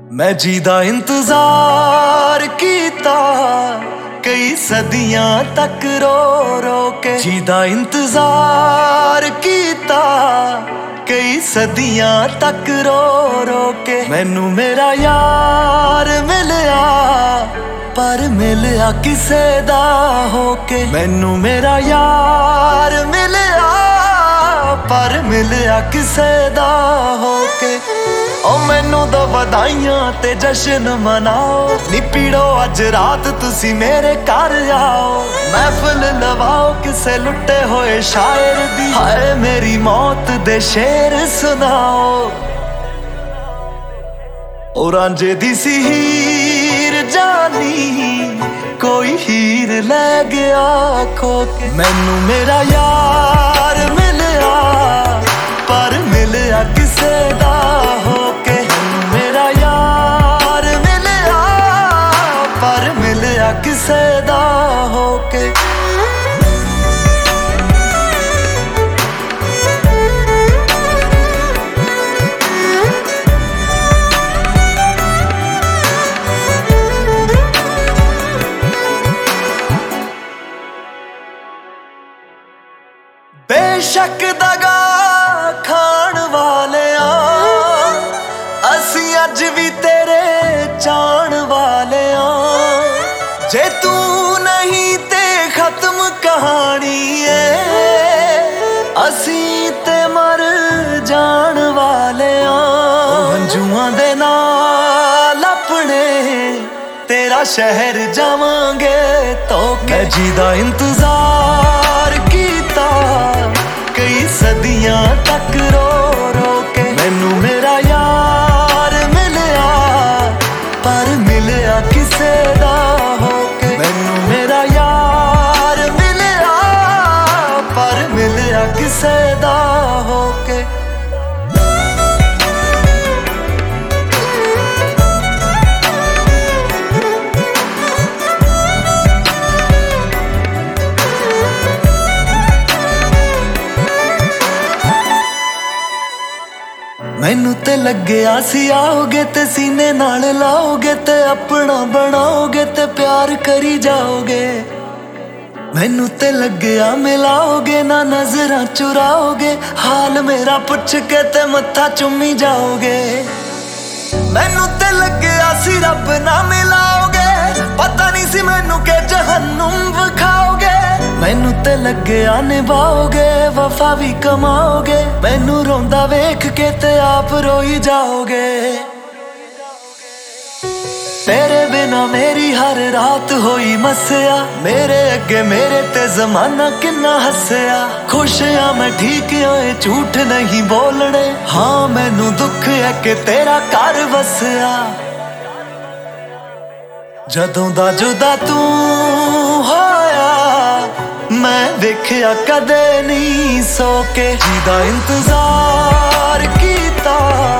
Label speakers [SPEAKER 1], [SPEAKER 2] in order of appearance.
[SPEAKER 1] मैं जीदा इंतजार कीता कई सदियां तक रो रो के। जीदा इंतजार कीता कई सदियां तक रो रो के। मैनू मेरा यार मिलया पर मिलया किसे दा होके। मैनू मेरा यार मिलया पर मिलया किसे दा होके। ओ मैनू दो बधाइयां ते जश्न मनाओ नी पीड़ो अज रात तुसी मेरे घर आओ। महफिल लवाओ किसे लुटे होए शायर दी, हाय मेरी मौत दे शेर सुनाओ। ओ रांझे दी सी हीर जानी कोई हीर ले गया खो के। मैनू मेरा यार मिलया पर मिलया किसे दा होके। मेरा यार मिलया पर मिलया किसे दा होके। बेशक दगा खान वाले असी अज भी तेरे चाण वाले जे तू नहीं ते खत्म कहानी है असी ते मर जान वाले हंजुआं दे नाल अपने तेरा शहर जावांगे तो। मैं जीदा इंतजार कीता कई सदियां तक रो रो के। मैनू मेरा यार मिलया पर मिलया किसे दा होके। मैनू मेरा यार मिलया पर मिलया किसे दा होके। मैनू ते लग्या सी आओगे ते सीने नाल लाओगे ते अपना बनाओगे ते प्यार करी जाओगे। मैनू ते लग्या मिलाओगे ना नजरां चुराओगे, हाल मेरा पुछ के ते मत्था चुम्मी जाओगे। मैनू ते लग्या सी रब ना मिलाओगे, पता नहीं सी मैनू के जहन्नुम विखाओगे। मैनू ते लग्या निभाओगे वफा भी कमाओगे, मैनू रोंदा वेख के ते आप रोई जाओगे। तेरे बिना मेरी हर रात होई मस्या, मेरे अगे मेरे ते जमाना किन्ना हसया। खुश हाँ मैं ठीक होए झूठ नहीं बोलने, हाँ मैनू दुख है कि तेरा घर वसया। जदों दा जुदा तू होया मैं वेख्या कदे नहीं सो के। जीदा इंतजार कीता